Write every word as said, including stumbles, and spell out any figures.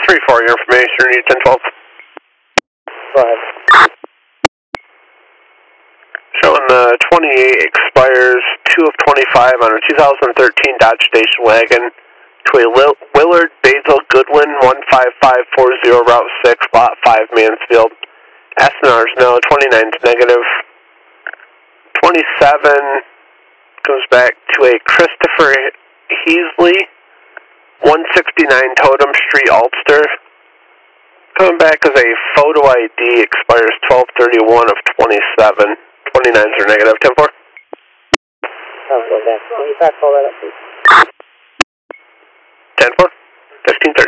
three four, your information, you ten twelve. Go ahead. Showing the twenty-eight expires two of twenty-five on a two thousand thirteen Dodge Station Wagon to a Willard Basil Goodwin one five five four zero Route six, Lot five, Mansfield. S N R is no, twenty-nine is negative. twenty-seven goes back to a Christopher Heasley, one sixty-nine Totem Street, Ulster. Coming back as a photo I D, expires twelve thirty-one of twenty-seven. twenty-nines are negative. ten four. I'll go back. Can you back all that up, please? ten four. fifteen thirty.